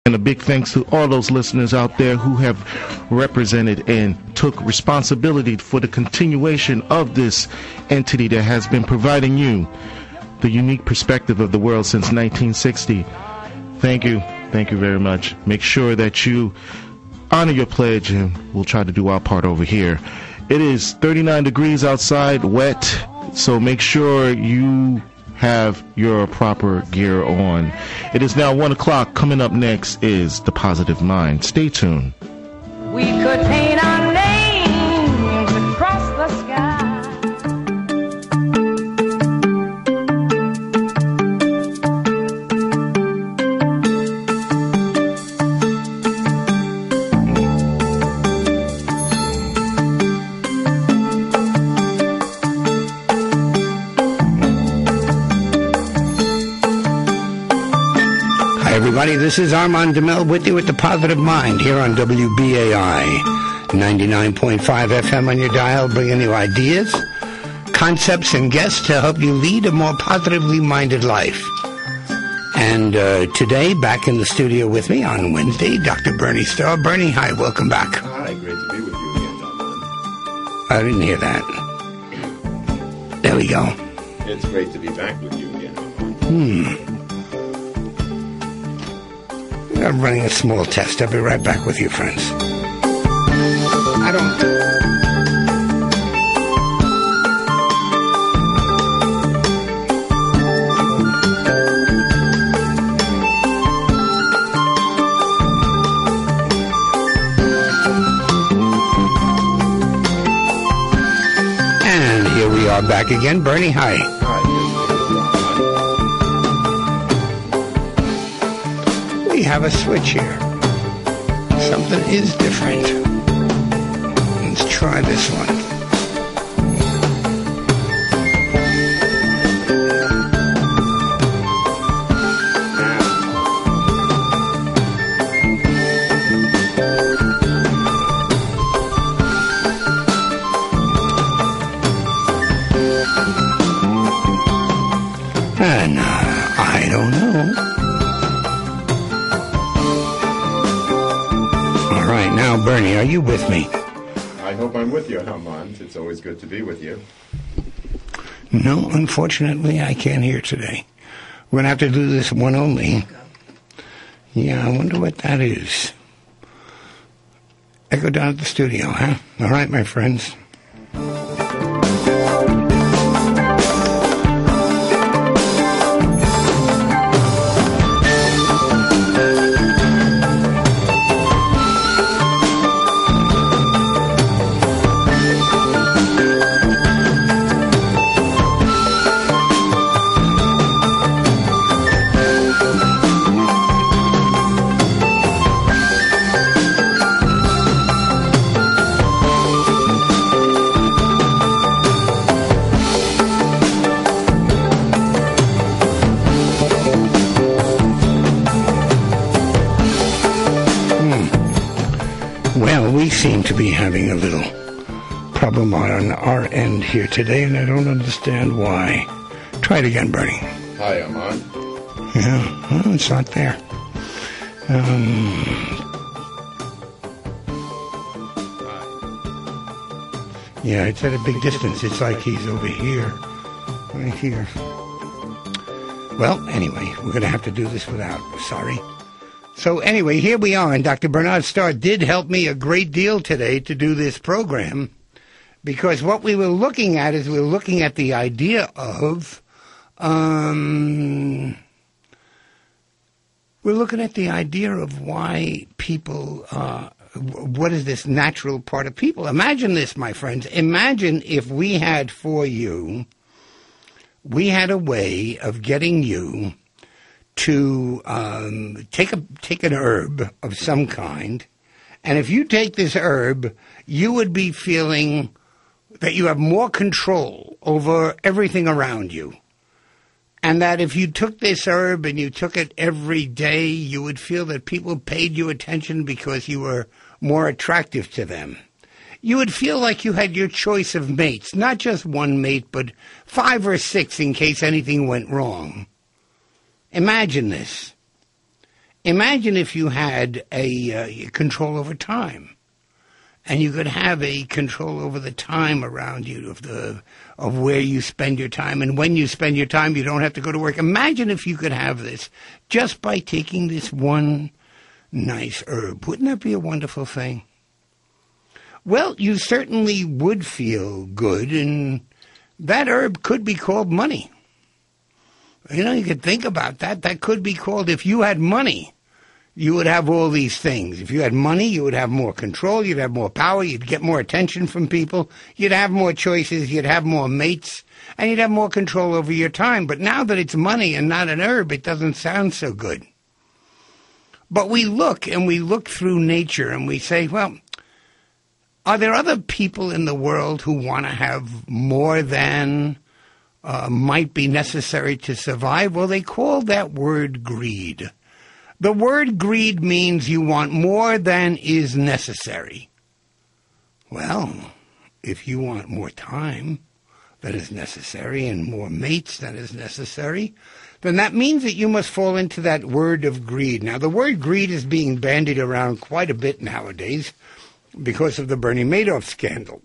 And a big thanks to all those listeners out there who have represented and took responsibility for the continuation of this entity that has been providing you the unique perspective of the world since 1960. Thank you. Thank you very much. Make sure that you honor your pledge, and we'll try to do our part over here. It is 39 degrees outside, wet, so make sure you have your proper gear on. It is now 1 o'clock. Coming up next is The Positive Mind. Stay tuned. We could paint our names across the sky. Everybody, this is Armand DeMille with you at The Positive Mind here on WBAI 99.5 FM on your dial, bringing you ideas, concepts, and guests to help you lead a more positively minded life. And today, back in the studio with me on Wednesday, Dr. Bernie Starr. Bernie, hi, welcome back. Hi, great to be with you again, Armand. I didn't hear that. There we go. It's great to be back with you again, Armand. I'm running a small test. I'll be right back with you, friends. I don't... And here we are back again. Bernie, hi. We have a switch here. Something is different. Let's try this one. And I don't know. Now, Bernie, are you with me? I hope I'm with you, Armand. It's always good to be with you. No, unfortunately, I can't hear today. We're going to have to do this one only. Yeah, I wonder what that is. Echo down at the studio, huh? All right, my friends. We seem to be having a little problem on our end here today, and I don't understand why. Try it again, Bernie. Hi, Armand. Yeah, well, it's not there. Yeah, it's at a big distance. It's like he's over here, right here. Well, anyway, we're going to have to do this without. Sorry. So anyway, here we are, and Dr. Bernard Starr did help me a great deal today to do this program, because what we were looking at is we were looking at the idea of, we're looking at the idea of why people, what is this natural part of people? Imagine this, my friends. Imagine if we had for you, we had a way of getting you to take an herb of some kind, and if you take this herb, you would be feeling that you have more control over everything around you, and that if you took this herb and you took it every day, you would feel that people paid you attention because you were more attractive to them. You would feel like you had your choice of mates, not just one mate, but 5 or 6 in case anything went wrong. Imagine this. Imagine if you had a control over time. And you could have a control over the time around you, of where you spend your time. And when you spend your time, you don't have to go to work. Imagine if you could have this just by taking this one nice herb. Wouldn't that be a wonderful thing? Well, you certainly would feel good, and that herb could be called money. You know, you could think about that. That could be called, if you had money, you would have all these things. If you had money, you would have more control, you'd have more power, you'd get more attention from people, you'd have more choices, you'd have more mates, and you'd have more control over your time. But now that it's money and not an herb, it doesn't sound so good. But we look through nature and we say, well, are there other people in the world who want to have more than might be necessary to survive? Well, they call that word greed. The word greed means you want more than is necessary. Well, if you want more time than is necessary and more mates than is necessary, then that means that you must fall into that word of greed. Now, the word greed is being bandied around quite a bit nowadays because of the Bernie Madoff scandal.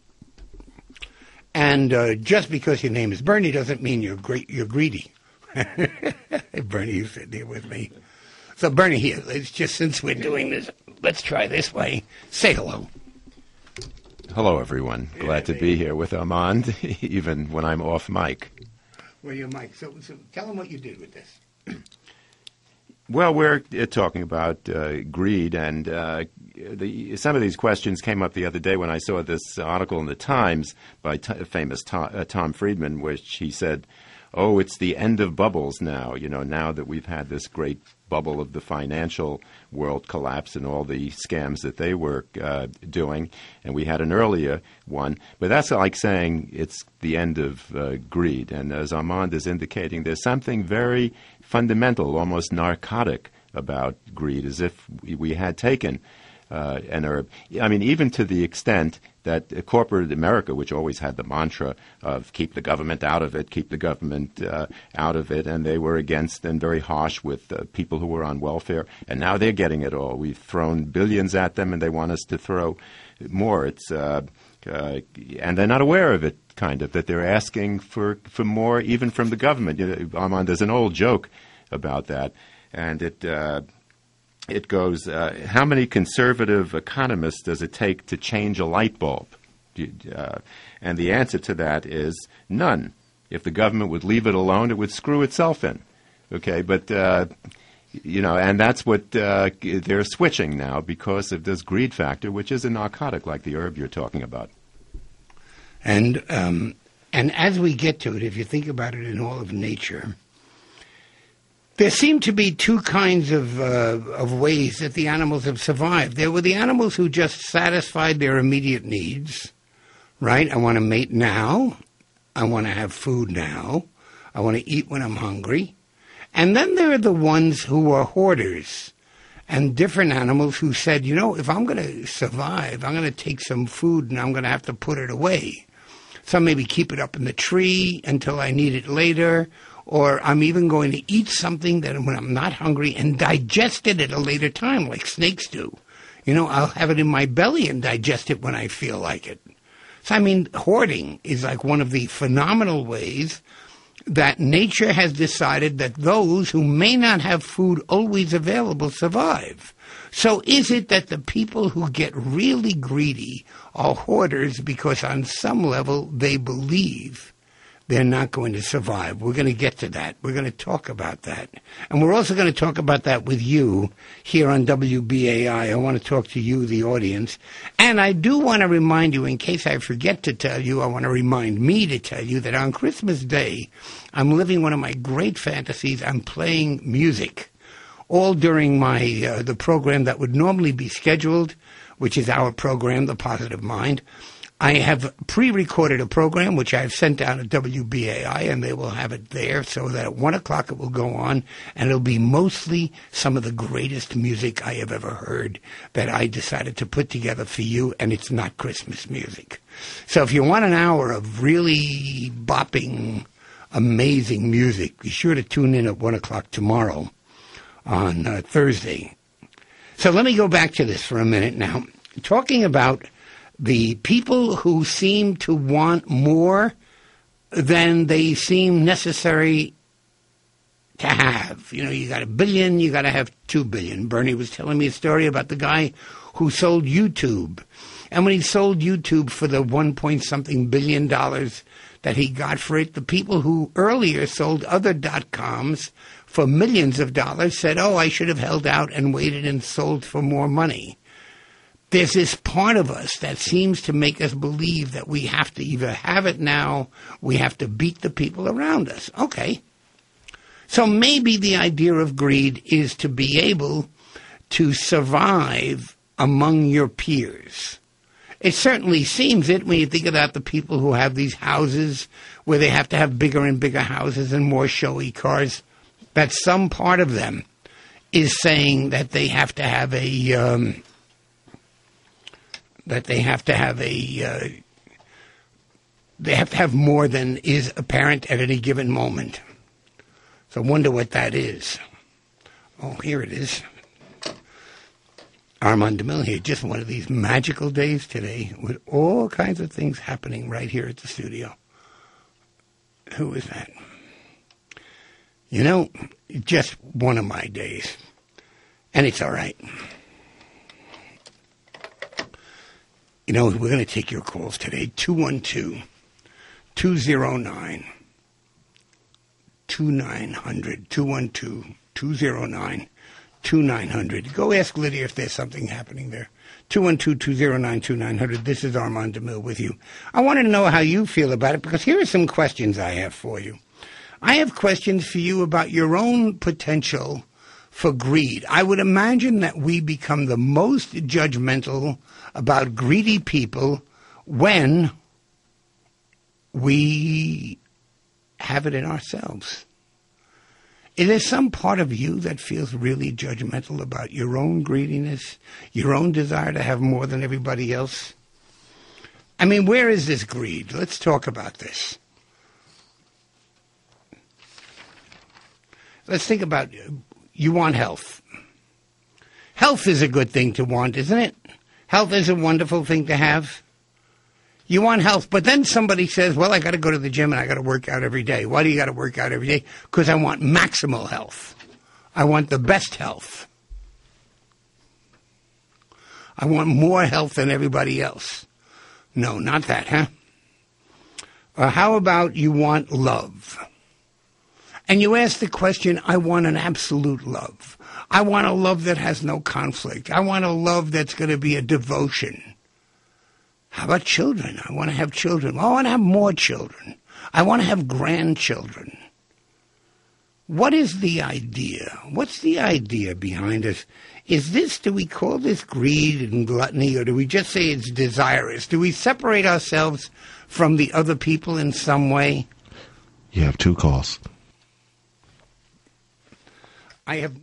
And just because your name is Bernie doesn't mean you're greedy. Bernie, you sit there with me. So, Bernie, here, since we're doing this, let's try this way. Say hello. Hello, everyone. Glad to be here with Armand, even when I'm off mic. Well, you're Mike. So tell them what you did with this. Well, we're talking about greed, and some of these questions came up the other day when I saw this article in the Times by famous Tom Friedman, which he said, oh, it's the end of bubbles now, now that we've had this great bubble of the financial world collapse and all the scams that they were doing. And we had an earlier one. But that's like saying it's the end of greed. And as Armand is indicating, there's something very fundamental, almost narcotic about greed, as if we had taken an herb. I mean, even to the extent that corporate America, which always had the mantra of keep the government out of it, and they were against and very harsh with people who were on welfare, and now they're getting it all. We've thrown billions at them, and they want us to throw more. It's and they're not aware of it, kind of, that they're asking for more, even from the government. Armand, there's an old joke about that, and it goes, how many conservative economists does it take to change a light bulb? And the answer to that is none. If the government would leave it alone, it would screw itself in. Okay, but, and that's what they're switching now because of this greed factor, which is a narcotic like the herb you're talking about. And as we get to it, if you think about it in all of nature, there seem to be two kinds of ways that the animals have survived. There were the animals who just satisfied their immediate needs, right? I want to mate now. I want to have food now. I want to eat when I'm hungry. And then there are the ones who are hoarders and different animals who said, if I'm going to survive, I'm going to take some food and I'm going to have to put it away. Some maybe keep it up in the tree until I need it later, or I'm even going to eat something that when I'm not hungry and digest it at a later time, like snakes do. I'll have it in my belly and digest it when I feel like it. So, hoarding is like one of the phenomenal ways that nature has decided that those who may not have food always available survive. So is it that the people who get really greedy are hoarders because on some level they believe they're not going to survive? We're going to get to that. We're going to talk about that. And we're also going to talk about that with you here on WBAI. I want to talk to you, the audience. And I do want to remind you, in case I forget to tell you, I want to remind me to tell you that on Christmas Day, I'm living one of my great fantasies. I'm playing music, all during the program that would normally be scheduled, which is our program, The Positive Mind. I have pre-recorded a program, which I've sent down at WBAI, and they will have it there so that at 1 o'clock it will go on, and it'll be mostly some of the greatest music I have ever heard that I decided to put together for you, and it's not Christmas music. So if you want an hour of really bopping, amazing music, be sure to tune in at 1 o'clock tomorrow on Thursday. So let me go back to this for a minute now. Talking about the people who seem to want more than they seem necessary to have. You know, you got $1 billion, you got to have $2 billion. Bernie was telling me a story about the guy who sold YouTube. And when he sold YouTube for the $1-point-something billion that he got for it, the people who earlier sold other .coms for millions of dollars said, oh, I should have held out and waited and sold for more money. There's this part of us that seems to make us believe that we have to either have it now, we have to beat the people around us. Okay. So maybe the idea of greed is to be able to survive among your peers. It certainly seems it when you think about the people who have these houses where they have to have bigger and bigger houses and more showy cars, that some part of them is saying that they have to have more than is apparent at any given moment. So I wonder what that is. Oh, here it is. Armand DeMille here. Just one of these magical days today with all kinds of things happening right here at the studio. Who is that? You know, just one of my days. And it's all right. You know, we're going to take your calls today. 212-209-2900. 212-209-2900. Go ask Lydia if there's something happening there. 212-209-2900. This is Armand DeMille with you. I want to know how you feel about it, because here are some questions I have for you. I have questions for you about your own potential for greed. I would imagine that we become the most judgmental about greedy people when we have it in ourselves. Is there some part of you that feels really judgmental about your own greediness, your own desire to have more than everybody else? I mean, where is this greed? Let's talk about this. Let's think about, you want health. Health is a good thing to want, isn't it? Health is a wonderful thing to have. You want health, but then somebody says, well, I got to go to the gym and I got to work out every day. Why do you got to work out every day? Because I want maximal health. I want the best health. I want more health than everybody else. No, not that, huh? How about you want love? And you ask the question, I want an absolute love. I want a love that has no conflict. I want a love that's going to be a devotion. How about children? I want to have children. I want to have more children. I want to have grandchildren. What is the idea? What's the idea behind us? Do we call this greed and gluttony, or do we just say it's desirous? Do we separate ourselves from the other people in some way? You have two calls. I have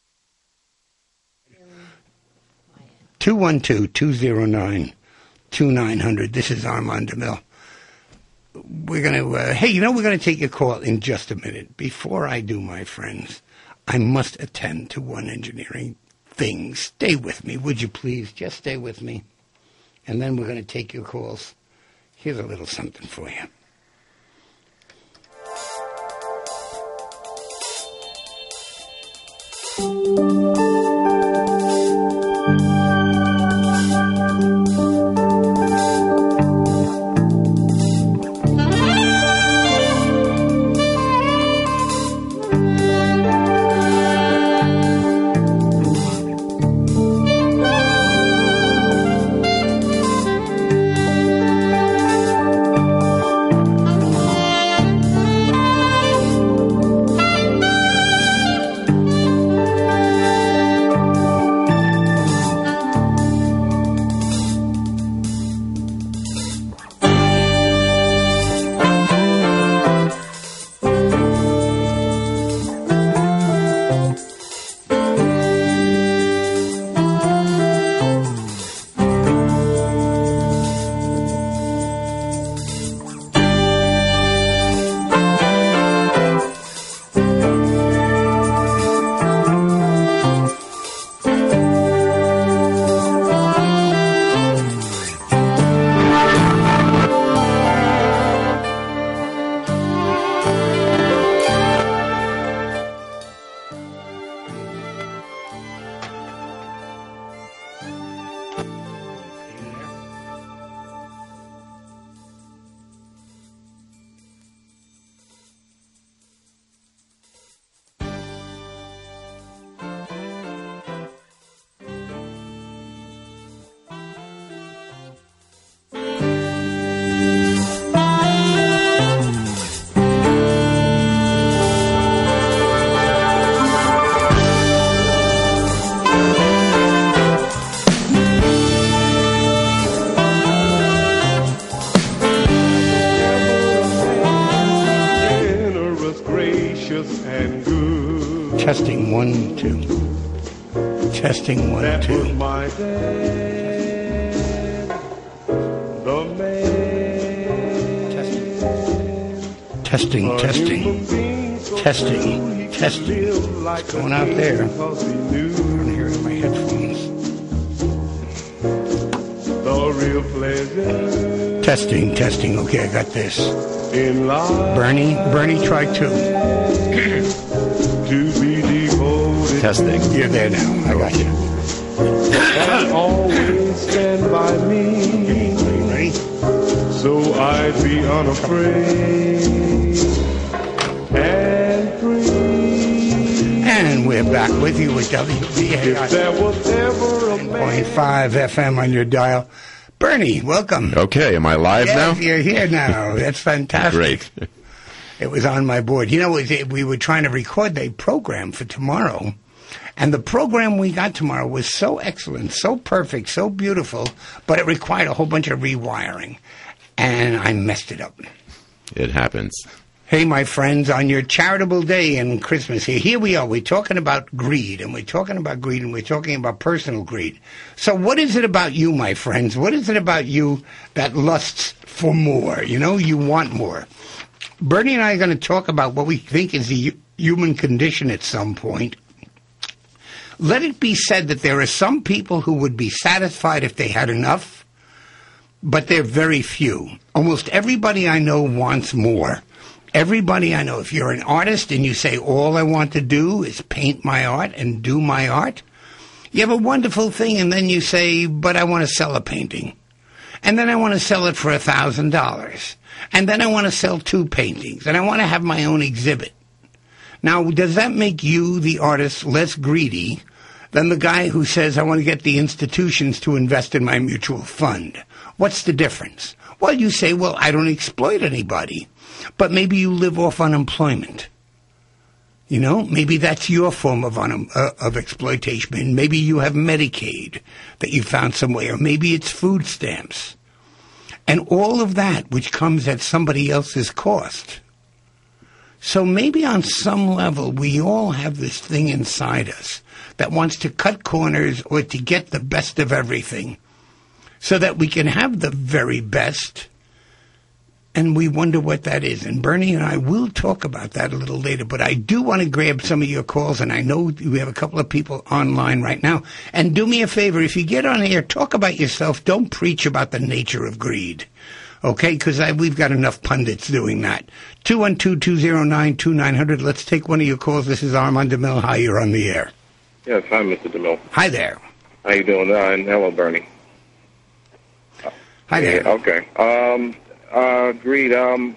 212-209-2900. This is Armand DeMille. We're going to, we're going to take a call in just a minute. Before I do, my friends, I must attend to one engineering thing. Stay with me, would you please? Just stay with me. And then we're going to take your calls. Here's a little something for you. Testing 1, 2. Testing 1, That 2. was my dad, the man. Testing, A testing. human being so Testing, true, he could testing. live like What's going a out there? king 'cause he I knew don't hear it in my headphones. the real pleasure Testing, testing. Okay, I got this. in life Bernie, try 2. to be devoted Testing. You're there now. I got you. and always stand by me, Ready? so I'd be unafraid and free. And we're back with you with If WBAI there was ever a man 0.5 FM on your dial. Bernie, welcome. Okay, am I live Yes, now? you're here now. That's fantastic. Great. It was on my board. You know, we were trying to record the program for tomorrow, and the program we got tomorrow was so excellent, so perfect, so beautiful, but it required a whole bunch of rewiring, and I messed it up. It happens. Hey, my friends, on your charitable day in Christmas here we are. We're talking about greed, and we're talking about personal greed. So what is it about you, my friends? What is it about you that lusts for more? You know, you want more. Bernie and I are going to talk about what we think is the human condition at some point. Let it be said that there are some people who would be satisfied if they had enough, but they're very few. Almost everybody I know wants more. Everybody I know, if you're an artist and you say, all I want to do is paint my art and do my art, you have a wonderful thing, and then you say, but I want to sell a painting. And then I want to sell it for $1,000. And then I want to sell 2 paintings. And I want to have my own exhibit. Now, does that make you, the artist, less greedy than the guy who says, I want to get the institutions to invest in my mutual fund? What's the difference? Well, you say, well, I don't exploit anybody. But maybe you live off unemployment. You know, maybe that's your form of exploitation. And maybe you have Medicaid that you found some way, or maybe it's food stamps. And all of that, which comes at somebody else's cost. So maybe on some level, we all have this thing inside us that wants to cut corners or to get the best of everything so that we can have the very best. And we wonder what that is. And Bernie and I will talk about that a little later. But I do want to grab some of your calls, and I know we have a couple of people online right now. And do me a favor, if you get on here, talk about yourself. Don't preach about the nature of greed. Okay? Because we've got enough pundits doing that. 212-209-2900. Let's take one of your calls. This is Armand DeMille. Hi, you're on the air. Yes, hi, Mr. DeMille. Hi there. How you doing? And hello, Bernie. Hi there. Yeah, okay. Greed.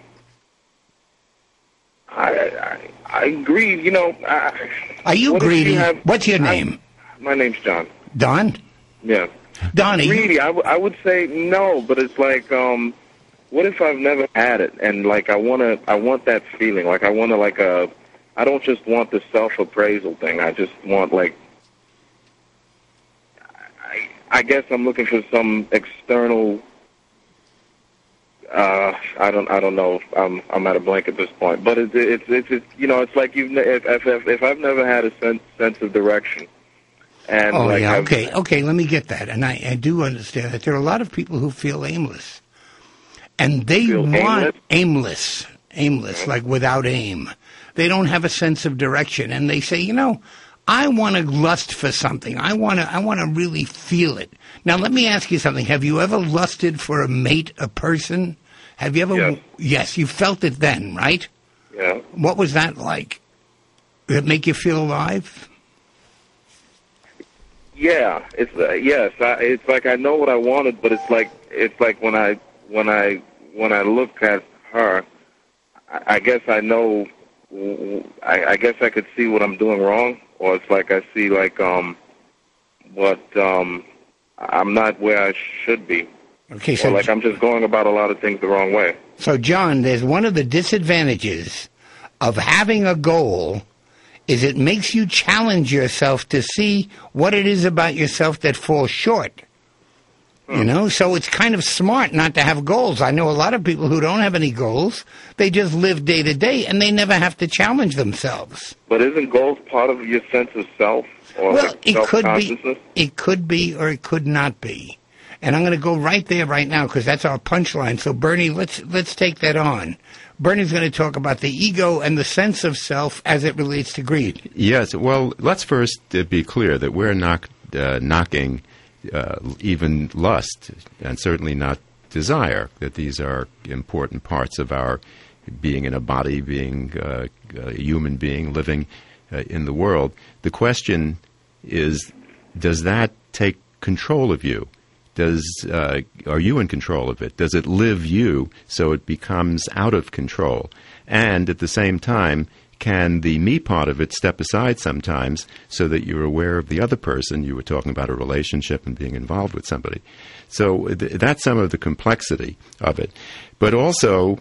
I greed. You know. Are you what if greedy? you have- What's your name? My name's John. Don? Yeah. Don, are you... Greedy. I would say no, but it's like, what if I've never had it, and like I want that feeling, like I want to I don't just want the self-appraisal thing. I just want I guess I'm looking for some external. I don't know. I'm at a blank at this point, but it's you know, it's like if I've never had a sense of direction, and okay. Let me get that, and I do understand that there are a lot of people who feel aimless, and they want aimless, like without aim. They don't have a sense of direction, and they say, you know, I want to lust for something. I want to really feel it. Now, let me ask you something. Have you ever lusted for a mate, a person? Have you ever? Yes. Yes, you felt it then, right? Yeah. What was that like? Did it make you feel alive? Yeah. It's yes. It's like I know what I wanted, but it's like when I look at her, I guess I know. I guess I could see what I'm doing wrong, or it's like I see I'm not where I should be. Okay, so or like I'm just going about a lot of things the wrong way. So, John, there's one of the disadvantages of having a goal is it makes you challenge yourself to see what it is about yourself that falls short. You know, so it's kind of smart not to have goals. I know a lot of people who don't have any goals. They just live day to day, and they never have to challenge themselves. But isn't goals part of your sense of self or Well, like it could self-consciousness? be. It could be, or it could not be. And I'm going to go right there right now because that's our punchline. So, Bernie, let's take that on. Bernie's going to talk about the ego and the sense of self as it relates to greed. Yes. Well, let's first be clear that we're not knocking even lust, and certainly not desire, that these are important parts of our being in a body, being a human being living in the world. The question is, does that take control of you? Are you in control of it? Does it live you so it becomes out of control? And at the same time, can the me part of it step aside sometimes so that you're aware of the other person? You were talking about a relationship and being involved with somebody. So that's some of the complexity of it. But also,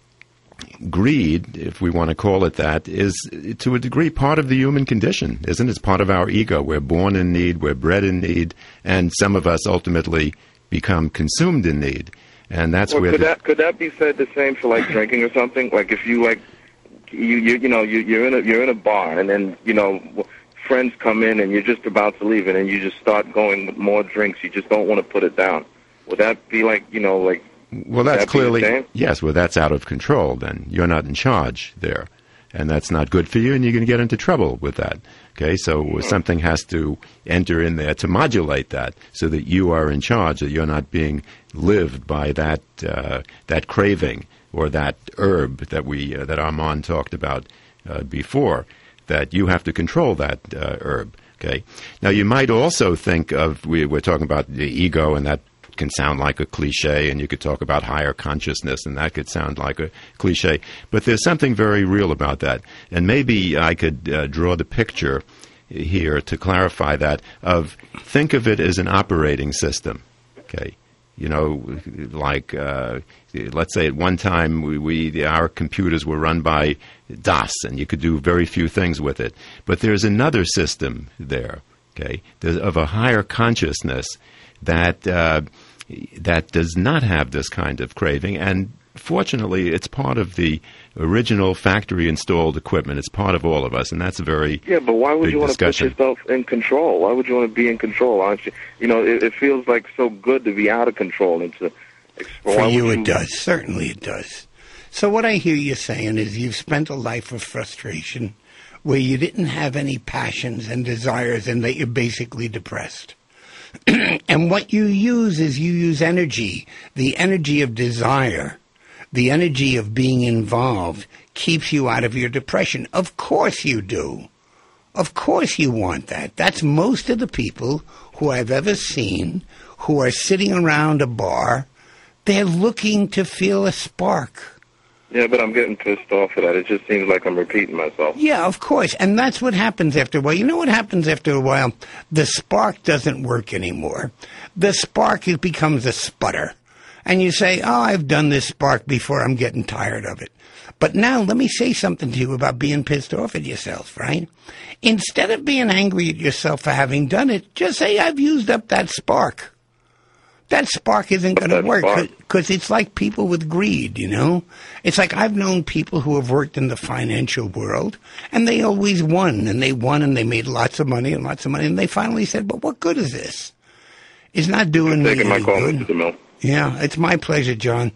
greed, if we want to call it that, is to a degree part of the human condition, isn't it? It's part of our ego. We're born in need, we're bred in need, and some of us ultimately become consumed in need. And that's Well, where could that be said the same for like drinking or something? Like if you like you're in a bar and then friends come in and you're just about to leave and then you just start going with more drinks. You just don't want to put it down. Would that be like Well, that's clearly, same? yes, well, that's out of control then. You're not in charge there. And that's not good for you, and you're going to get into trouble with that. Okay, so something has to enter in there to modulate that so that you are in charge, that you're not being lived by that craving or that herb that Armand talked about before, that you have to control that herb. Okay. Now, you might also think of, we're talking about the ego, and that can sound like a cliche, and you could talk about higher consciousness, and that could sound like a cliche. But there's something very real about that. And maybe I could draw the picture here to clarify that of, think of it as an operating system. Okay. Like, let's say at one time our computers were run by DOS, and you could do very few things with it. But there's another system there, okay, of a higher consciousness that does not have this kind of craving. And fortunately, it's part of the original factory-installed equipment. It's part of all of us, and that's a very but why would big you want discussion. to put yourself in control? Why would you want to be in control? Aren't you? It feels like so good to be out of control and to explore. For you, it does. Certainly it does. So what I hear you saying is you've spent a life of frustration where you didn't have any passions and desires and that you're basically depressed. And what you use energy, the energy of desire, the energy of being involved keeps you out of your depression. Of course you do. Of course you want that. That's most of the people who I've ever seen who are sitting around a bar. They're looking to feel a spark. Yeah, but I'm getting pissed off at that. It just seems like I'm repeating myself. Yeah, of course. And that's what happens after a while. You know what happens after a while? The spark doesn't work anymore. The spark, it becomes a sputter. And you say, oh, I've done this spark before. I'm getting tired of it. But now let me say something to you about being pissed off at yourself, right? Instead of being angry at yourself for having done it, just say, I've used up that spark. That spark isn't going to work because it's like people with greed, It's like I've known people who have worked in the financial world, and they always won, and they made lots of money, and they finally said, but what good is this? It's not doing me any my call, good. Mr. DeMille. Yeah, it's my pleasure, John.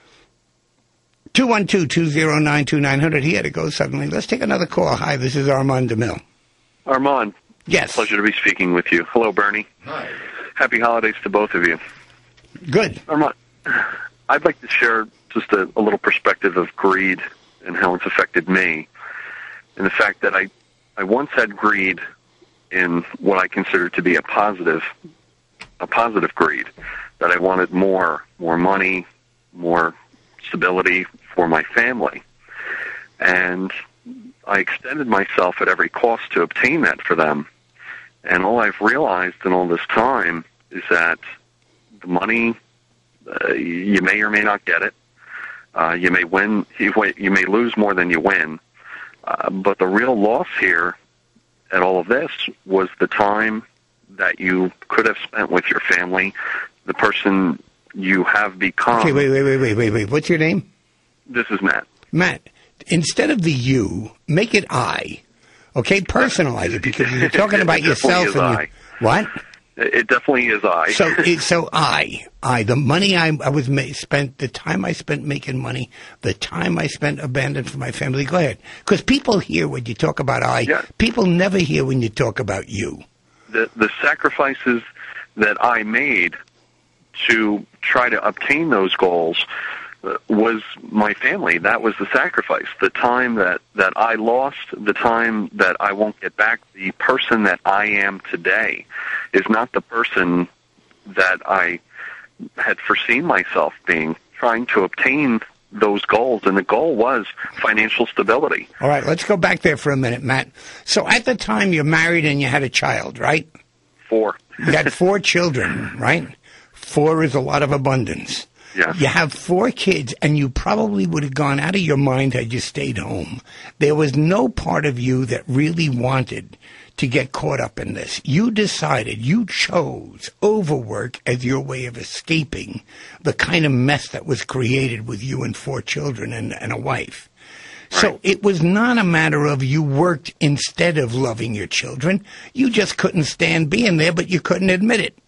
212-209-2900. He had to go suddenly. Let's take another call. Hi, this is Armand DeMille. Armand. Yes. Pleasure to be speaking with you. Hello, Bernie. Hi. Happy holidays to both of you. Good. Armand, I'd like to share just a little perspective of greed and how it's affected me. And the fact that I once had greed in what I consider to be a positive greed, that I wanted more money, more stability for my family. And I extended myself at every cost to obtain that for them. And all I've realized in all this time is that the money, you may or may not get it. You may win, you may lose more than you win. But the real loss here at all of this was the time that you could have spent with your family, the person you have become. Okay, wait. What's your name? This is Matt. Matt, instead of the you, make it I. Okay, personalize it, because you're talking about yourself. I. What? It definitely is I. So I, the money I was spent, the time I spent making money, the time I spent abandoned for my family. Go ahead, because people hear when you talk about I. Yeah. People never hear when you talk about you. The sacrifices that I made to try to obtain those goals was my family. That was the sacrifice. The time that I lost, the time that I won't get back, the person that I am today is not the person that I had foreseen myself being, trying to obtain those goals, and the goal was financial stability. All right, let's go back there for a minute, Matt. So at the time you're married and you had a child, right? 4. You had 4 children, right? 4 is a lot of abundance. Yeah. You have 4 kids, and you probably would have gone out of your mind had you stayed home. There was no part of you that really wanted to get caught up in this. You decided, you chose overwork as your way of escaping the kind of mess that was created with you and 4 children and a wife. Right. So it was not a matter of you worked instead of loving your children. You just couldn't stand being there, but you couldn't admit it.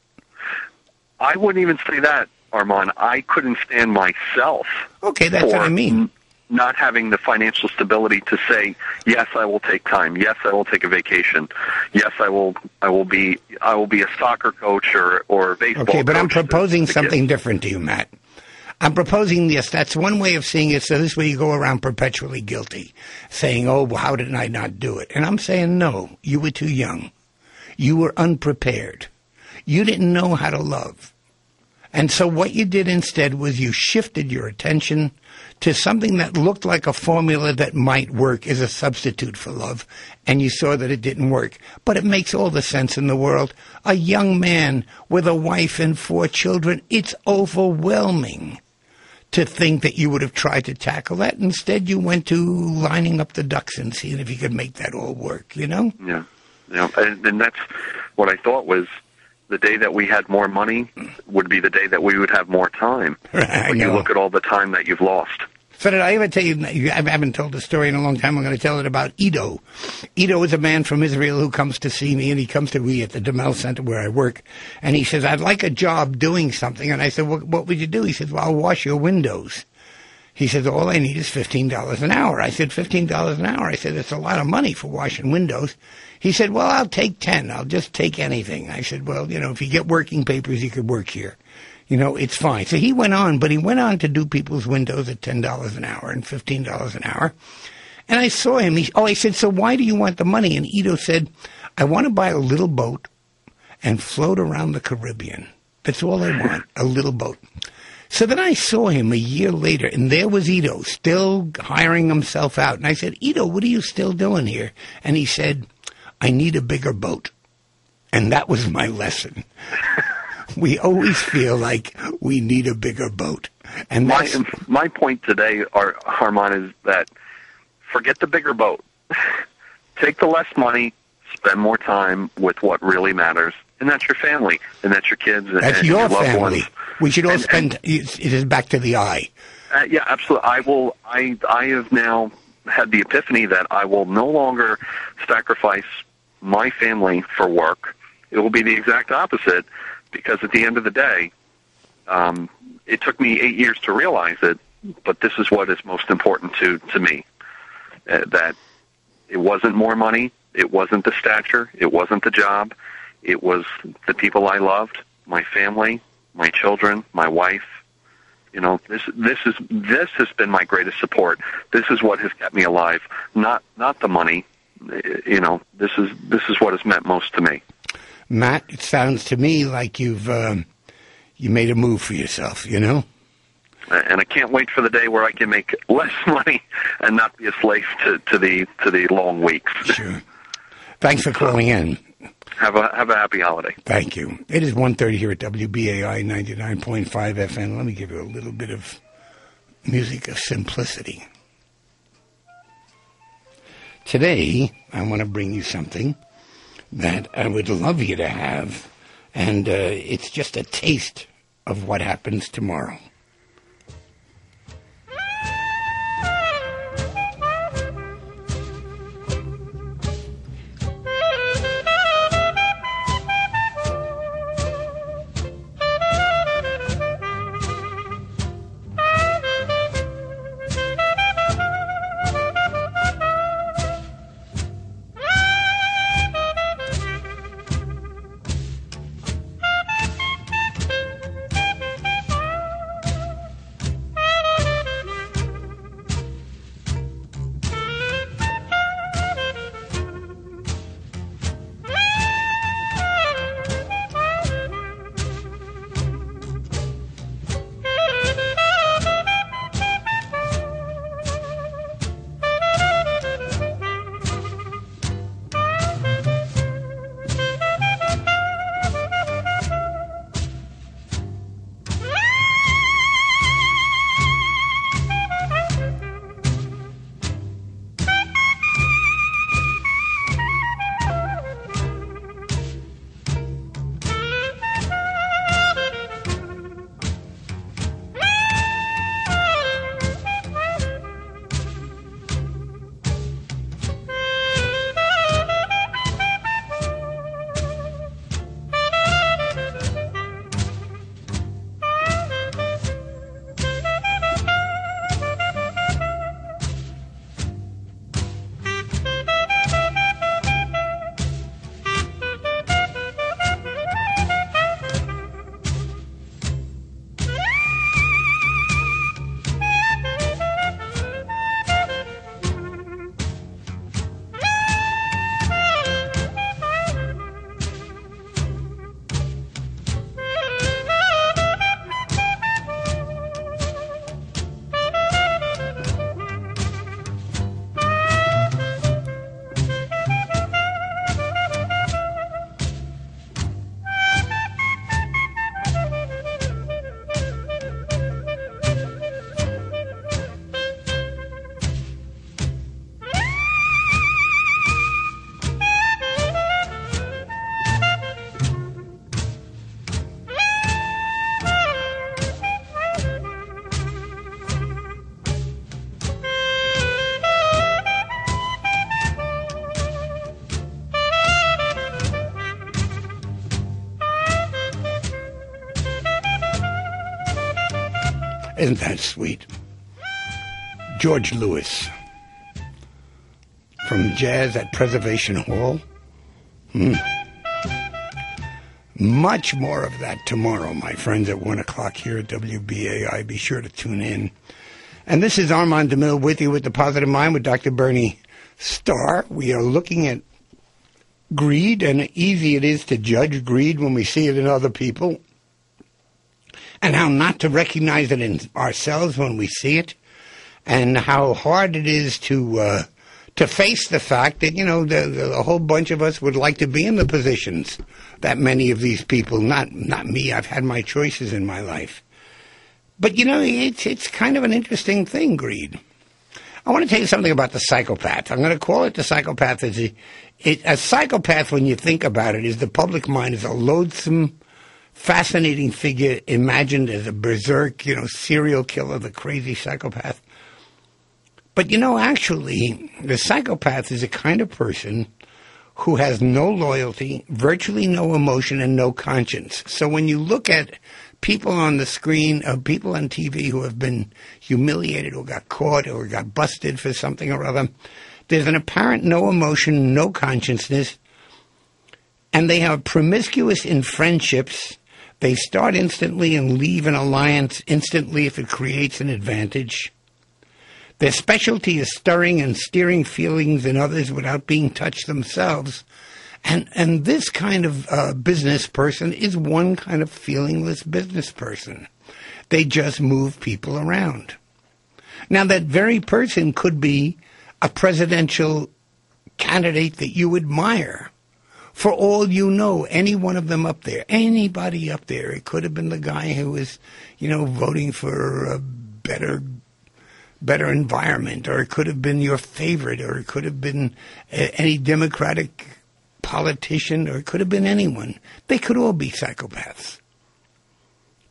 I wouldn't even say that, Armand. I couldn't stand myself. Okay, that's what I mean. Not having the financial stability to say, yes, I will take time. Yes, I will take a vacation. Yes, I will be a soccer coach or a baseball coach. Okay, but I'm proposing something different to you, Matt. I'm proposing this. That's one way of seeing it. So this way you go around perpetually guilty, saying, oh, well, how did I not do it? And I'm saying, no, you were too young. You were unprepared. You didn't know how to love. And so what you did instead was you shifted your attention to something that looked like a formula that might work as a substitute for love, and you saw that it didn't work. But it makes all the sense in the world. A young man with a wife and 4 children, it's overwhelming to think that you would have tried to tackle that. Instead, you went to lining up the ducks and seeing if you could make that all work, you know? Yeah. And that's what I thought was, the day that we had more money would be the day that we would have more time. When you look at all the time that you've lost. So did I ever tell you, I haven't told the story in a long time, I'm going to tell it about Ido. Ido is a man from Israel who comes to see me, and he comes to me at the Demel Center where I work, and he says, I'd like a job doing something. And I said, what would you do? He said, well, I'll wash your windows. He said, all I need is $15 an hour. I said, $15 an hour? I said, it's a lot of money for washing windows. He said, well, I'll take 10. I'll just take anything. I said, well, if you get working papers, you could work here. It's fine. So he went on, but he went on to do people's windows at $10 an hour and $15 an hour. And I saw him. I said, so why do you want the money? And Ido said, I want to buy a little boat and float around the Caribbean. That's all I want, a little boat. So then I saw him a year later, and there was Ido, still hiring himself out. And I said, Ido, what are you still doing here? And he said, I need a bigger boat. And that was my lesson. We always feel like we need a bigger boat. And my point today, Armand, is that forget the bigger boat. Take the less money, spend more time with what really matters. And that's your family, and that's your kids, that's and your loved family. Ones. We should all spend. It is back to the I. Yeah, absolutely. I have now had the epiphany that I will no longer sacrifice my family for work. It will be the exact opposite, because at the end of the day, it took me 8 years to realize it. But this is what is most important to me. That it wasn't more money, it wasn't the stature, it wasn't the job. It was the people I loved, my family, my children, my wife. This has been my greatest support. This is what has kept me alive, not the money. This is what has meant most to me. Matt, it sounds to me like you made a move for yourself, And I can't wait for the day where I can make less money and not be a slave to the long weeks. Sure. Thanks for calling in. Have a happy holiday. Thank you. It is 1:30 here at WBAI 99.5 FM. Let me give you a little bit of music of simplicity. Today, I want to bring you something that I would love you to have, and it's just a taste of what happens tomorrow. Isn't that sweet? George Lewis from Jazz at Preservation Hall. Much more of that tomorrow, my friends, at 1 o'clock here at WBAI. Be sure to tune in. And this is Armand DeMille with you with The Positive Mind with Dr. Bernie Starr. We are looking at greed, and easy it is to judge greed when we see it in other people, and how not to recognize it in ourselves when we see it, and how hard it is to face the fact that, you know, a whole bunch of us would like to be in the positions that many of these people, not me, I've had my choices in my life. But, you know, it's kind of an interesting thing, greed. I want to tell you something about the psychopath. I'm going to call it the psychopath. A psychopath, when you think about it, is the public mind, is a loathsome, fascinating figure imagined as a berserk, you know, serial killer, the crazy psychopath. But, you know, actually, the psychopath is a kind of person who has no loyalty, virtually no emotion, and no conscience. So when you look at people on the screen, people on TV who have been humiliated or got caught or got busted for something or other, there's an apparent no emotion, no consciousness, and they are promiscuous in friendships. They start instantly and leave an alliance instantly if it creates an advantage. Their specialty is stirring and steering feelings in others without being touched themselves. And this kind of business person is one kind of feelingless business person. They just move people around. Now, that very person could be a presidential candidate that you admire. For all you know, any one of them up there, anybody up there, it could have been the guy who was, you know, voting for a better environment, or it could have been your favorite, or it could have been any Democratic politician, or it could have been anyone. They could all be psychopaths.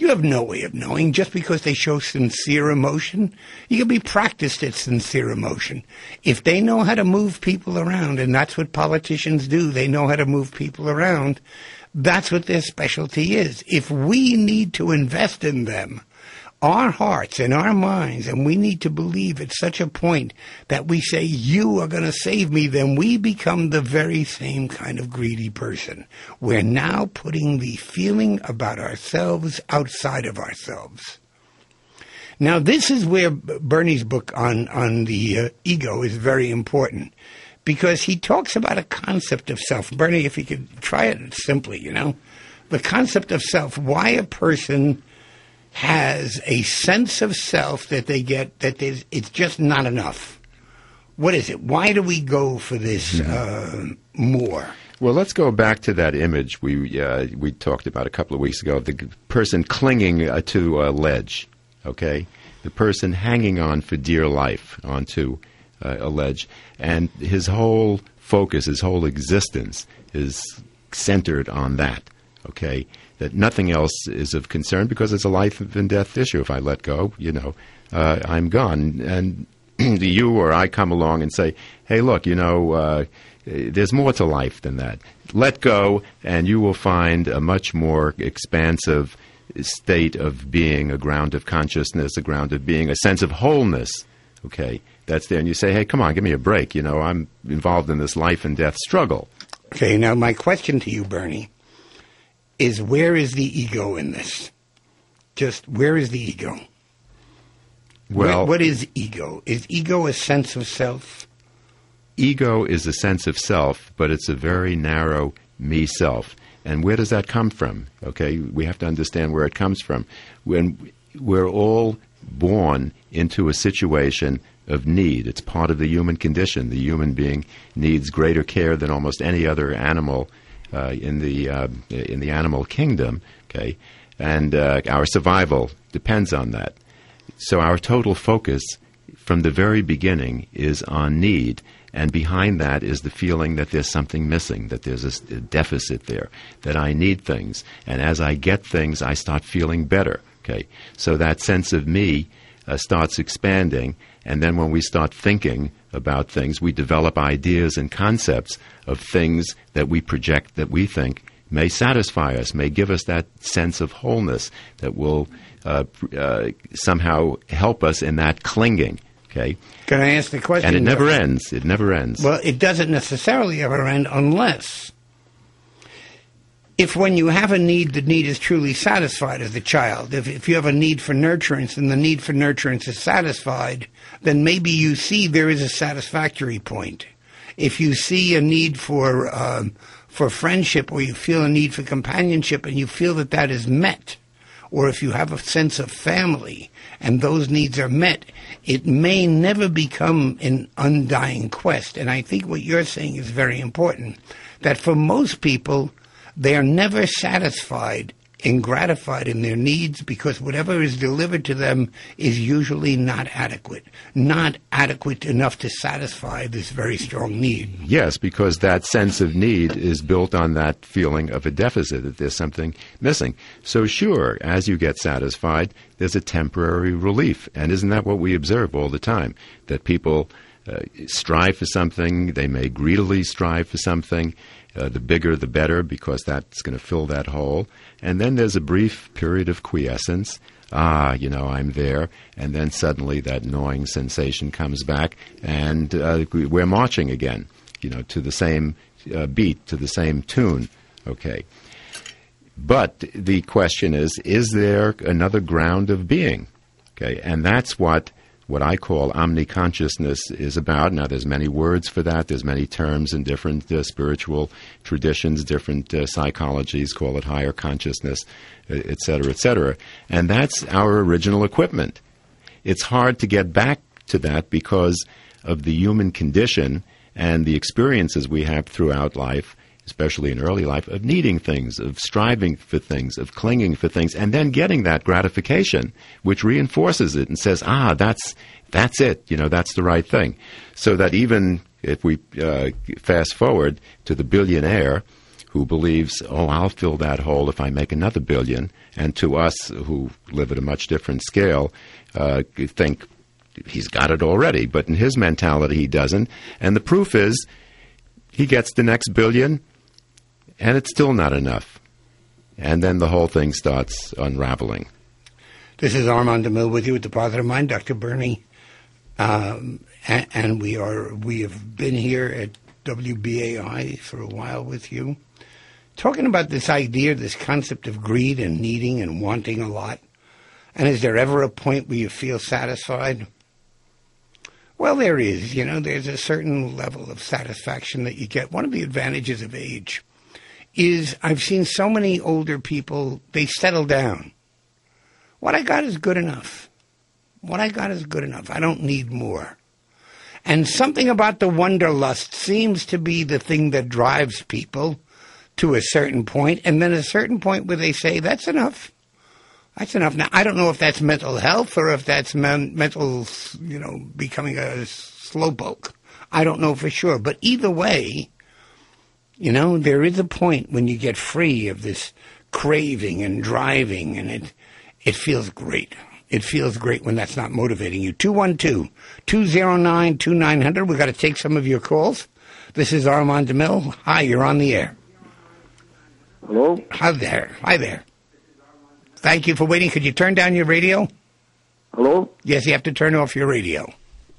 You have no way of knowing just because they show sincere emotion. You can be practiced at sincere emotion. If they know how to move people around, and that's what politicians do, they know how to move people around, that's what their specialty is. If we need to invest in them, our hearts and our minds, and we need to believe at such a point that we say, you are going to save me, then we become the very same kind of greedy person. We're now putting the feeling about ourselves outside of ourselves. Now, this is where Bernie's book on the ego is very important, because he talks about a concept of self. Bernie, if you could try it simply, the concept of self, why a person has a sense of self that they get that it's just not enough. What is it? Why do we go for this more? Well, let's go back to that image we talked about a couple of weeks ago of the person clinging to a ledge, okay? The person hanging on for dear life onto a ledge. And his whole focus, his whole existence is centered on that, okay? That nothing else is of concern because it's a life and death issue. If I let go, I'm gone. And you or I come along and say, hey, look, there's more to life than that. Let go, and you will find a much more expansive state of being, a ground of consciousness, a ground of being, a sense of wholeness, okay, that's there. And you say, hey, come on, give me a break. I'm involved in this life and death struggle. Okay, now my question to you, Bernie, is where is the ego in this? Just where is the ego? Well, what is ego? Is ego a sense of self? Ego is a sense of self, but it's a very narrow me self. And where does that come from? Okay, we have to understand where it comes from. When we're all born into a situation of need, it's part of the human condition. The human being needs greater care than almost any other animal in the animal kingdom, okay, and our survival depends on that. So our total focus from the very beginning is on need, and behind that is the feeling that there's something missing, that there's a deficit there, that I need things, and as I get things, I start feeling better, okay. So that sense of me starts expanding, and then when we start thinking about things, we develop ideas and concepts of things that we project that we think may satisfy us, may give us that sense of wholeness that will somehow help us in that clinging, okay? Can I ask the question? And it never ends. It never ends. Well, it doesn't necessarily ever end unless if when you have a need, the need is truly satisfied as a child. If you have a need for nurturance and the need for nurturance is satisfied, then maybe you see there is a satisfactory point. If you see a need for friendship, or you feel a need for companionship and you feel that that is met, or if you have a sense of family and those needs are met, it may never become an undying quest. And I think what you're saying is very important, that for most people, they are never satisfied and gratified in their needs because whatever is delivered to them is usually not adequate enough to satisfy this very strong need. Yes, because that sense of need is built on that feeling of a deficit, that there's something missing. So sure, as you get satisfied, there's a temporary relief. And isn't that what we observe all the time? That people strive for something, they may greedily strive for something, the bigger the better, because that's going to fill that hole. And then there's a brief period of quiescence. I'm there. And then suddenly that gnawing sensation comes back, and we're marching again, to the same beat, to the same tune. Okay. But the question is there another ground of being? Okay. And that's what I call omniconsciousness is about. Now, there's many words for that. There's many terms in different spiritual traditions, different psychologies call it higher consciousness, et cetera, et cetera. And that's our original equipment. It's hard to get back to that because of the human condition and the experiences we have throughout life, especially in early life, of needing things, of striving for things, of clinging for things, and then getting that gratification, which reinforces it and says, that's it, that's the right thing. So that even if we fast forward to the billionaire who believes, oh, I'll fill that hole if I make another billion, and to us who live at a much different scale, think he's got it already. But in his mentality, he doesn't. And the proof is he gets the next billion, and it's still not enough. And then the whole thing starts unraveling. This is Armand DeMille with you at the Positive Mind, Dr. Bernie. And we have been here at WBAI for a while with you, talking about this idea, this concept of greed and needing and wanting a lot. And is there ever a point where you feel satisfied? Well, there is. There's a certain level of satisfaction that you get. One of the advantages of age is I've seen so many older people, they settle down. What I got is good enough. What I got is good enough. I don't need more. And something about the wanderlust seems to be the thing that drives people to a certain point, and then a certain point where they say, that's enough. That's enough. Now, I don't know if that's mental health or if that's mental, becoming a slowpoke. I don't know for sure. But either way, there is a point when you get free of this craving and driving, and it feels great. It feels great when that's not motivating you. 212-209-2900. We've got to take some of your calls. This is Armand DeMille. Hi, you're on the air. Hello? Hi there. Hi there. Thank you for waiting. Could you turn down your radio? Hello? Yes, you have to turn off your radio.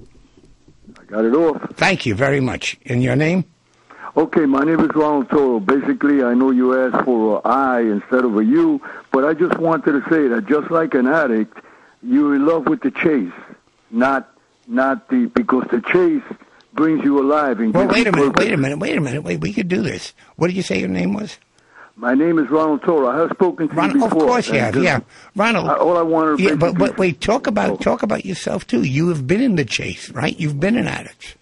I got it off. Thank you very much. And your name? Okay, my name is Ronald Toro. Basically, I know you asked for an I instead of a U, but I just wanted to say that just like an addict, you're in love with the chase, not because the chase brings you alive. And well, wait a minute. Wait, we could do this. What did you say your name was? My name is Ronald Toro. I have spoken to you before. Of course you have, yeah. Ronald. All I wanted to but wait, talk about yourself, too. You have been in the chase, right? You've been an addict.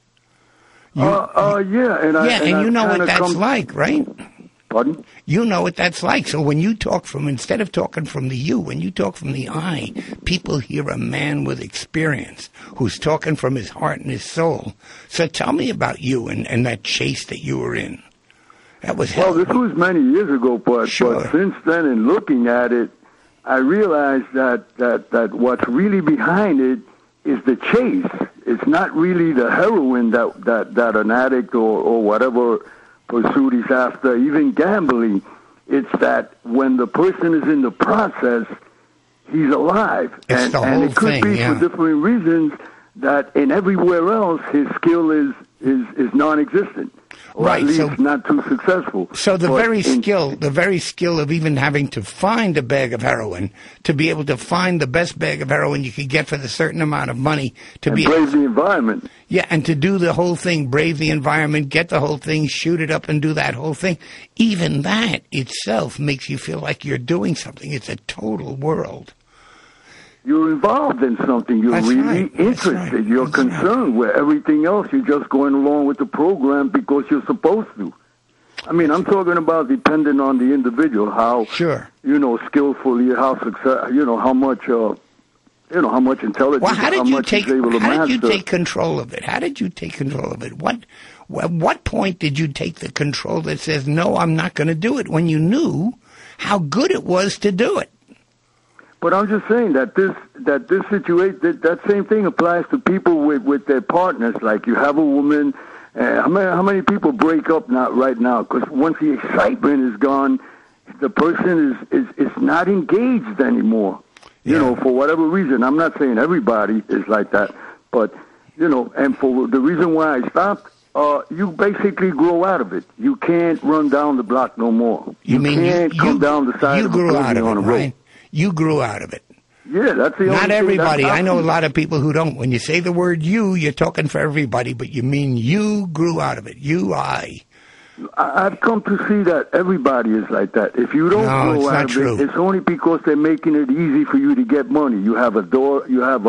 Yeah, and you know what that's like, right? Pardon? You know what that's like. So when you talk instead of talking from the you, when you talk from the I, people hear a man with experience who's talking from his heart and his soul. So tell me about you and that chase that you were in. That was hell. Well, this was many years ago, but since then, in looking at it, I realized that what's really behind it is the chase. It's not really the heroin that an addict or whatever pursuit he's after, even gambling. It's that when the person is in the process, he's alive. And it could be for different reasons that in everywhere else his skill is non-existent. Or right, at least not too successful. So the very skill of even having to find a bag of heroin, to be able to find the best bag of heroin you could get for the certain amount of money, to be brave the environment. Yeah, and to do the whole thing, brave the environment, get the whole thing, shoot it up and do that whole thing. Even that itself makes you feel like you're doing something. It's a total world. You're involved in something. You're really interested. You're concerned where everything else, you're just going along with the program because you're supposed to. I mean, I'm talking about depending on the individual, how, skillfully, how success, how much intelligence, well, how much he's able to master. How did you take control of it? At what point did you take the control that says, no, I'm not going to do it, when you knew how good it was to do it? But I'm just saying that this situation, that same thing applies to people with their partners. Like you have a woman, how many people break up right now? Because once the excitement is gone, the person is not engaged anymore. Yeah. For whatever reason. I'm not saying everybody is like that, but and for the reason why I stopped, you basically grow out of it. You can't run down the block no more. You can't come down the side of a building on a road. You grew out of it. Yeah, that's the only Not everybody. thing I know a lot of people who don't. When you say the word you're talking for everybody, but you mean you grew out of it. I've come to see that everybody is like that. If you don't grow out of it, it's only because they're making it easy for you to get money. You have a door, you have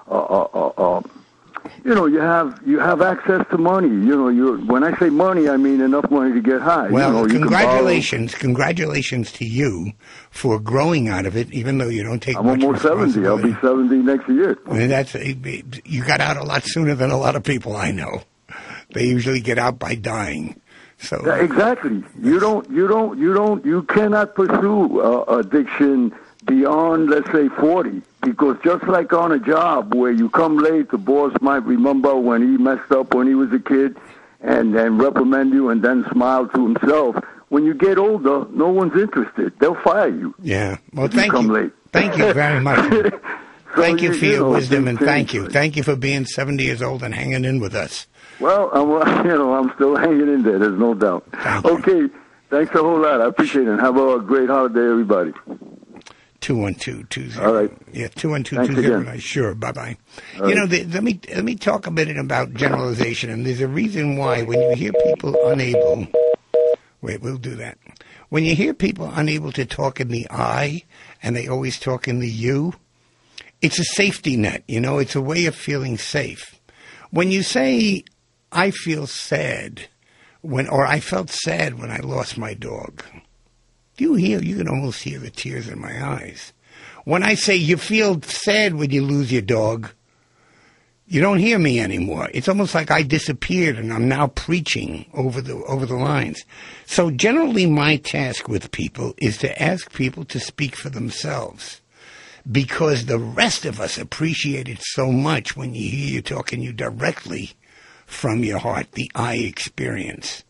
you have access to money. When I say money, I mean enough money to get high. Well, congratulations to you for growing out of it, even though you don't take. I'm almost 70. I'll be 70 next year. I mean, you got out a lot sooner than a lot of people I know. They usually get out by dying. So exactly. You cannot pursue addiction beyond, let's say, 40. Because just like on a job where you come late, the boss might remember when he messed up when he was a kid and reprimand you and then smile to himself. When you get older, no one's interested. They'll fire you. Yeah. Well, if you come late. Thank you very much. So thank you for your wisdom, and things thank you. Thank you for being 70 years old and hanging in with us. Well, I'm still hanging in there. There's no doubt. Okay. Thanks a whole lot. I appreciate it. And have a great holiday, everybody. 212-20. All right. Yeah, 212-20. Sure. Bye-bye. All you know, right. let me talk a minute about generalization. And there's a reason why when you hear people unable... Wait, we'll do that. When you hear people unable to talk in the I and they always talk in the you, it's a safety net. You know, it's a way of feeling safe. When you say, I feel sad or I felt sad when I lost my dog, you can almost hear the tears in my eyes. When I say you feel sad when you lose your dog, you don't hear me anymore. It's almost like I disappeared and I'm now preaching over the lines. So generally my task with people is to ask people to speak for themselves, because the rest of us appreciate it so much when you hear you talking you directly from your heart, the I experience.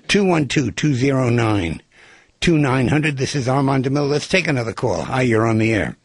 212-209-2900. This is Armand DeMille. Let's take another call. Hi, you're on the air.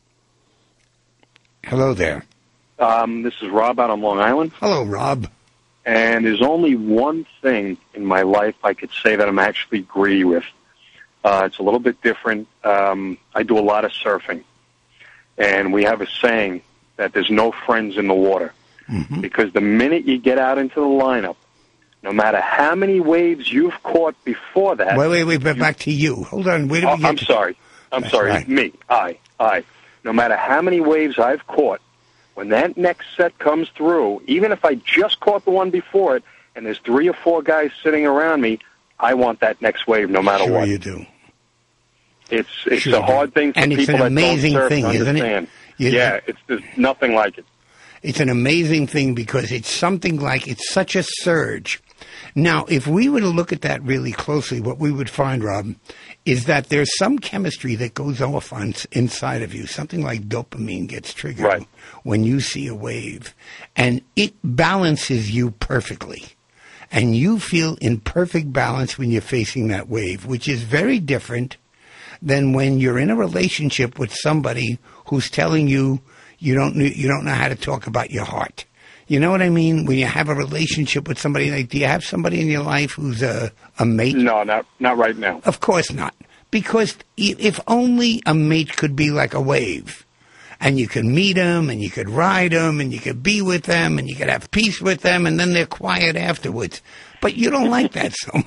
Hello there. This is Rob out on Long Island. Hello, Rob. And there's only one thing in my life I could say that I'm actually greedy with. It's a little bit different. I do a lot of surfing. And we have a saying that there's no friends in the water. Mm-hmm. Because the minute you get out into the lineup, no matter how many waves you've caught before that... Wait, back to you. Hold on. Where did we get I'm sorry. Right. Me. I. No matter how many waves I've caught, when that next set comes through, even if I just caught the one before it, and there's 3 or 4 guys sitting aroround me, I want that next wave no matter what. Sure you do. It's a hard thing for people that don't surf to understand. There's nothing like it. It's an amazing thing because it's something like, it's such a surge. Now, if we were to look at that really closely, what we would find, Rob, is that there's some chemistry that goes off inside of you. Something like dopamine gets triggered when you see a wave. And it balances you perfectly. And you feel in perfect balance when you're facing that wave, which is very different than when you're in a relationship with somebody who's telling you you don't know how to talk about your heart. You know what I mean? When you have a relationship with somebody, like, do you have somebody in your life who's a mate? No, not right now. Of course not. Because if only a mate could be like a wave, and you could meet them, and you could ride them, and you could be with them, and you could have peace with them, and then they're quiet afterwards. But you don't like that so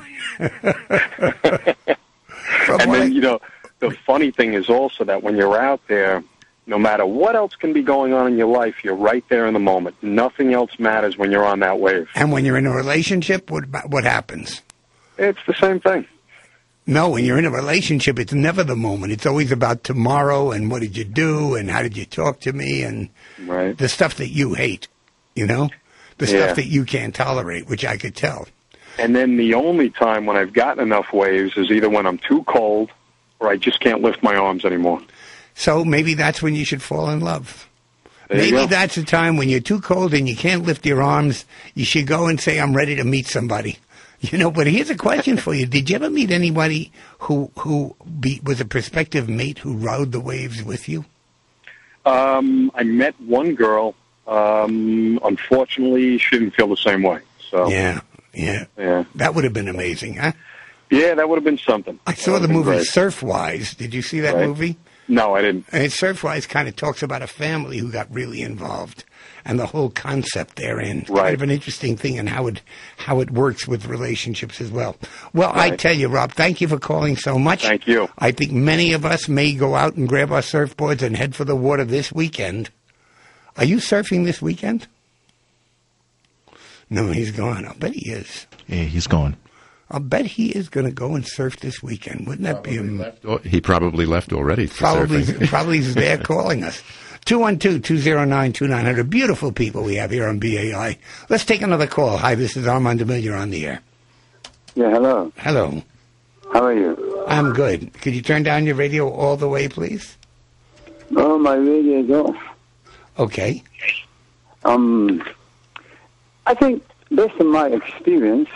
much. And then, the funny thing is also that when you're out there, no matter what else can be going on in your life, you're right there in the moment. Nothing else matters when you're on that wave. And when you're in a relationship, what happens? It's the same thing. No, when you're in a relationship, it's never the moment. It's always about tomorrow and what did you do and how did you talk to me and the stuff that you hate, the stuff that you can't tolerate, which I could tell. And then the only time when I've gotten enough waves is either when I'm too cold or I just can't lift my arms anymore. So maybe that's when you should fall in love. Maybe that's the time when you're too cold and you can't lift your arms. You should go and say, I'm ready to meet somebody. But here's a question for you. Did you ever meet anybody who was a prospective mate who rode the waves with you? I met one girl. Unfortunately, she didn't feel the same way. So Yeah. That would have been amazing, huh? Yeah, that would have been something. I saw the movie Surfwise. Did you see that movie? No, I didn't. And Surfwise kind of talks about a family who got really involved and the whole concept therein. It's kind of an interesting thing and how it works with relationships as well. Well, I tell you, Rob, thank you for calling so much. Thank you. I think many of us may go out and grab our surfboards and head for the water this weekend. Are you surfing this weekend? No, he's gone. I'll bet he is. Yeah, he's gone. I'll bet he is going to go and surf this weekend. Wouldn't that be He probably left already for surfing. Probably he's there calling us. 212-209-2900. Beautiful people we have here on BAI. Let's take another call. Hi, this is Armand DeMille. You're on the air. Yeah, hello. Hello. How are you? I'm good. Could you turn down your radio all the way, please? Oh, my radio is off. Okay. I think, based on my experience,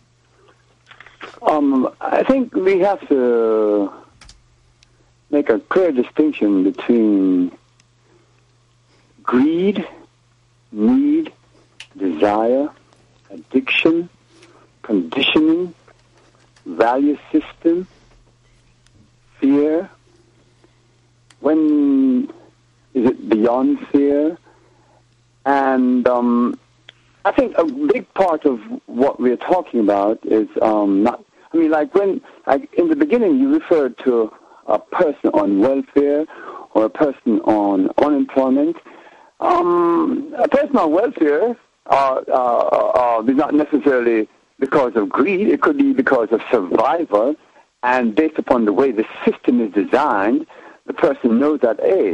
I think we have to make a clear distinction between greed, need, desire, addiction, conditioning, value system, fear. When is it beyond fear? And I think a big part of what we're talking about is not. I mean, like in the beginning, you referred to a person on welfare or a person on unemployment. A person on welfare is not necessarily because of greed. It could be because of survival. And based upon the way the system is designed, the person knows that, hey,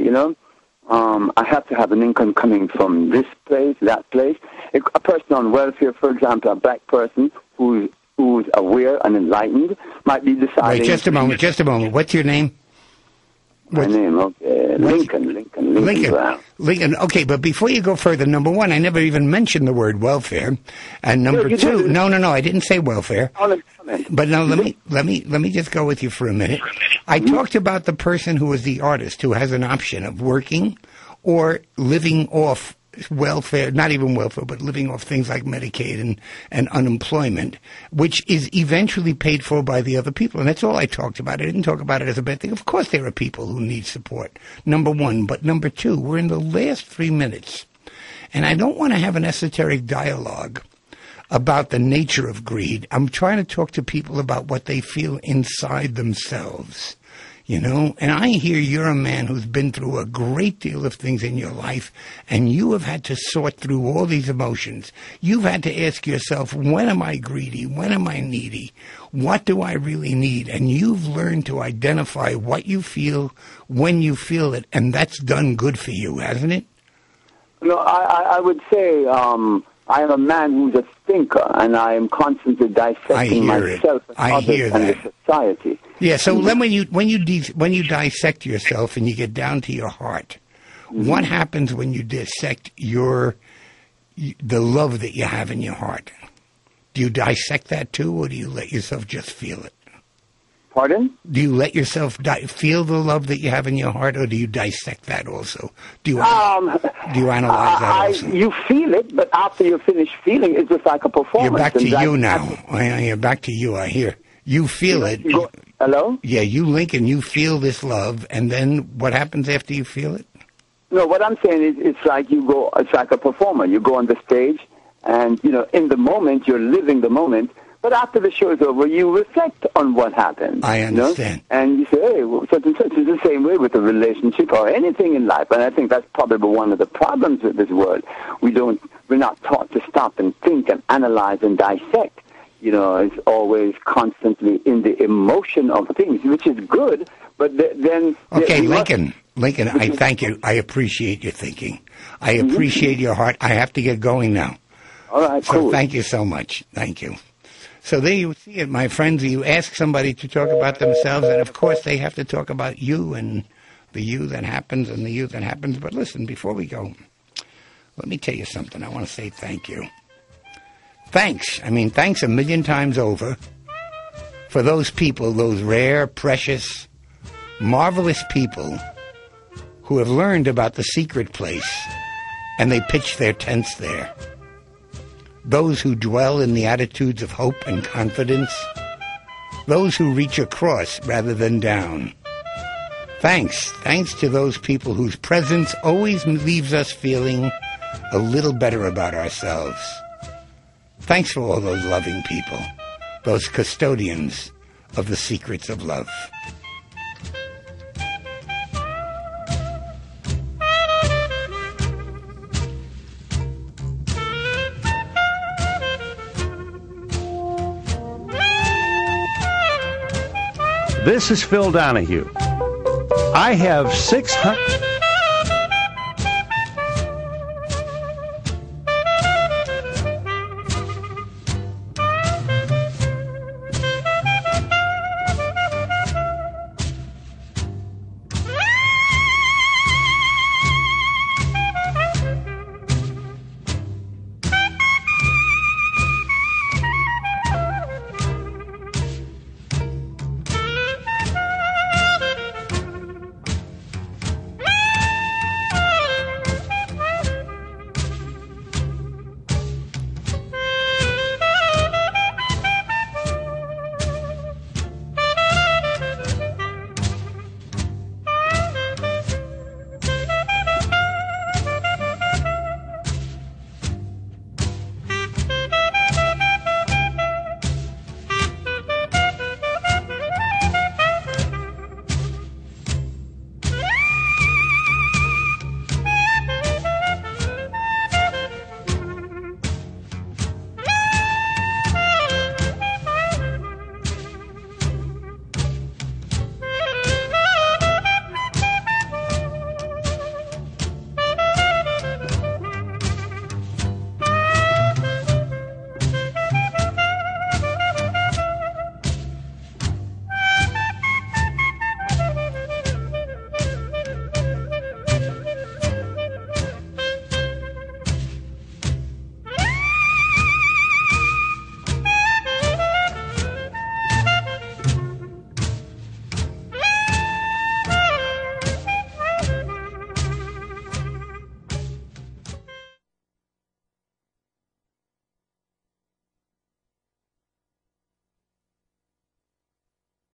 I have to have an income coming from this place, that place. A person on welfare, for example, a black person who's aware and enlightened, might be deciding... Wait, just a moment. What's your name? My name, okay. Lincoln Brown. Lincoln, okay, but before you go further, number one, I never even mentioned the word welfare. And number two, did. no, I didn't say welfare. But now let me just go with you for a minute. I talked about the person who is the artist who has an option of working or living off welfare, not even welfare, but living off things like Medicaid and unemployment, which is eventually paid for by the other people. And that's all I talked about. I didn't talk about it as a bad thing. Of course there are people who need support, number one. But number two, we're in the last 3 minutes. And I don't want to have an esoteric dialogue about the nature of greed. I'm trying to talk to people about what they feel inside themselves. And I hear you're a man who's been through a great deal of things in your life, and you have had to sort through all these emotions. You've had to ask yourself, when am I greedy? When am I needy? What do I really need? And you've learned to identify what you feel when you feel it, and that's done good for you, hasn't it? No, I would say I am a man who's a thinker, and I am constantly dissecting myself and others and the society. Yeah. So then, when you dissect yourself and you get down to your heart, what happens when you dissect the love that you have in your heart? Do you dissect that too, or do you let yourself just feel it? Pardon? Do you let yourself feel the love that you have in your heart, or do you dissect that also? Do you analyze that also? You feel it, but after you finish feeling, it's just like a performance. You're back to you now. You're back to you, I hear. You feel it. Hello? Yeah, you, Lincoln, you feel this love, and then what happens after you feel it? No, what I'm saying is it's like a performer. You go on the stage, and, in the moment, you're living the moment. But after the show is over, you reflect on what happened. I understand. And you say, hey, such and such is the same way with a relationship or anything in life. And I think that's probably one of the problems with this world. We're not taught to stop and think and analyze and dissect. It's always constantly in the emotion of things, which is good. But then... Okay, Lincoln, I thank you. I appreciate your thinking. I appreciate your heart. I have to get going now. All right, cool. So thank you so much. Thank you. So there you see it, my friends. You ask somebody to talk about themselves, and of course they have to talk about you and the you that happens and the you that happens. But listen, before we go, let me tell you something. I want to say thank you. Thanks. I mean, thanks a million times over for those people, those rare, precious, marvelous people who have learned about the secret place and they pitch their tents there. Those who dwell in the attitudes of hope and confidence. Those who reach across rather than down. Thanks to those people whose presence always leaves us feeling a little better about ourselves. Thanks for all those loving people, those custodians of the secrets of love. This is Phil Donahue. I have 600...